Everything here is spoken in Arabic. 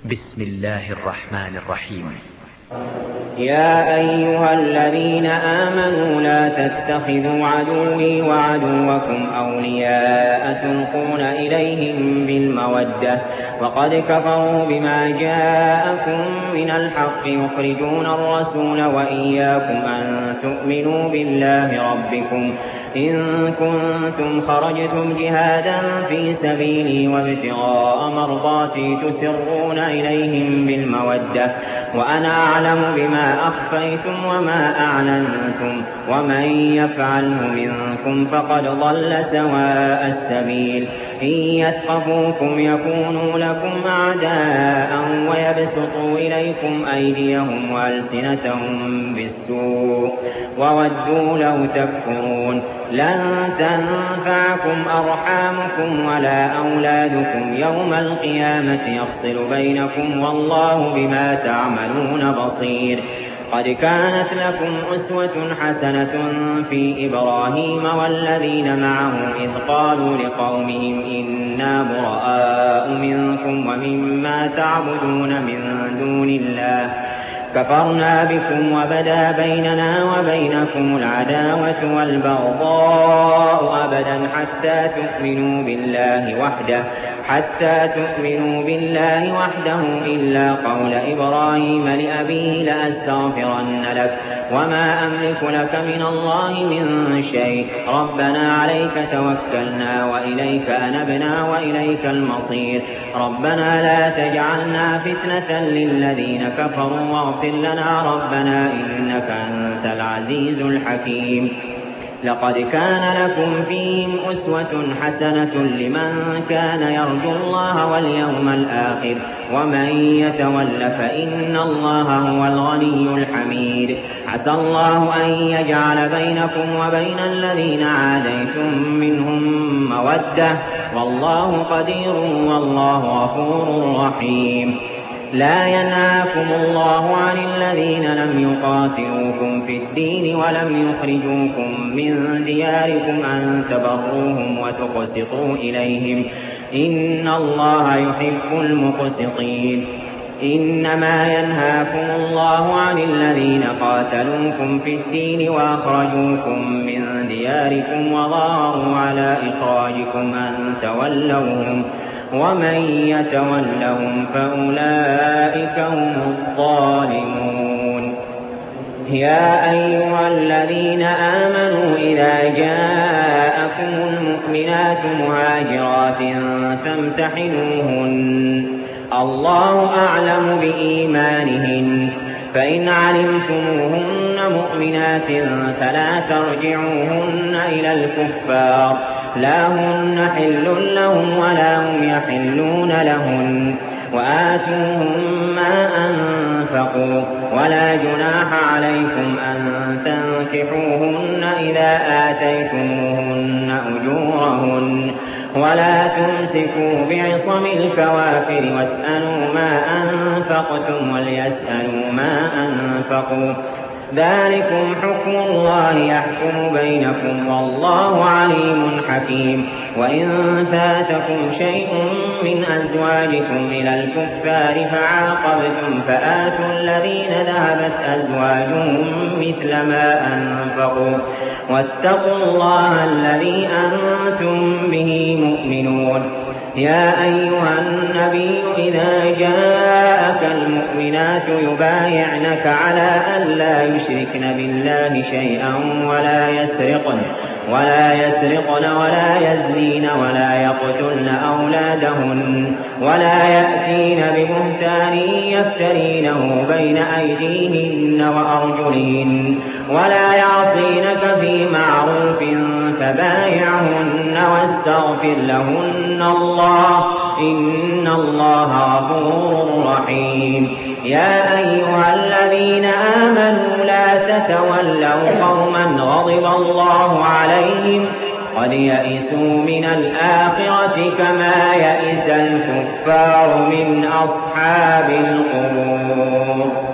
بسم الله الرحمن الرحيم. يا أيها الذين آمنوا لا تتخذوا عدوي وعدوكم أولياء تلقون إليهم بالمودة وقد كفروا بما جاءكم من الحق يخرجون الرسول وإياكم أن تؤمنوا بالله ربكم إن كنتم خرجتم جهادا في سبيلي وابتغاء مرضاتي تسرون إليهم بالمودة وأنا أعلم بما أخفيتم وما أعلنتم ومن يفعله منكم فقد ضل سواء السبيل إن يثقفوكم يكونوا لكم أعداء ويبسطوا إليكم أيديهم وألسنتهم بالسوء وودوا لو تكفرون لن تنفعكم أرحامكم ولا أولادكم يوم القيامة يفصل بينكم والله بما تعملون بصير قد كانت لكم أسوة حسنة في إبراهيم والذين معه إذ قالوا لقومهم إنا براء منكم ومما تعبدون من دون الله كفرنا بكم وبدا بيننا وبينكم العداوة والبغضاء أبدا حتى تؤمنوا بالله وحده إلا قول إبراهيم لأبيه لأستغفرن لك وما أملك لك من الله من شيء ربنا عليك توكلنا وإليك أنبنا وإليك المصير ربنا لا تجعلنا فتنة للذين كفروا واغفر لنا ربنا إنك أنت العزيز الحكيم لقد كان لكم فيهم أسوة حسنة لمن كان يرجو الله واليوم الآخر ومن يتول فإن الله هو الغني الحميد عسى الله أن يجعل بينكم وبين الذين عاديتم منهم مودة والله قدير والله غفور رحيم لا ينهاكم الله عن الذين لم يقاتلوكم في الدين ولم يخرجوكم من دياركم أن تبروهم وتقسطوا إليهم إن الله يحب المقسطين إنما ينهاكم الله عن الذين قاتلوكم في الدين وأخرجوكم من دياركم وظاهروا على إخراجكم أن تولوهم ومن يتولهم فأولئك هم الظالمون يا أيها الذين آمنوا إذا جاءكم المؤمنات مهاجرات فامتحنوهن الله أعلم بإيمانهن فإن علمتموهن مؤمنات فلا ترجعوهن إلى الكفار لا هن حل لهم ولا هم يحلون لهن وآتوهم ما أنفقوا ولا جناح عليكم أن تنكحوهن إذا آتيتموهن أجورهن ولا تمسكوا بعصم الكوافر واسألوا ما أنفقتم وليسألوا ما أنفقوا ذلكم حكم الله يحكم بينكم والله عليم حكيم وإن فاتكم شيء من أزواجكم إلى الكفار فعاقبتم فآتوا الذين ذهبت أزواجهم مثل ما أنفقوا واتقوا الله الذي أنتم به مؤمنون يا أيها النبي إذا جاءك المؤمنات يبايعنك على أن لا يشركن بالله شيئا ولا يسرقن ولا يزنين ولا يقتلن أولادهن ولا يأتين ببهتان يفترينه بين أيديهن وأرجلهن ولا يعصينك في معروف فبايعهن واستغفر لهن الله إن الله غفور رحيم يا أيها الذين آمنوا لا تتولوا قوما غضب الله عليهم قد يئسوا من الآخرة كما يئس الكفار من أصحاب القبور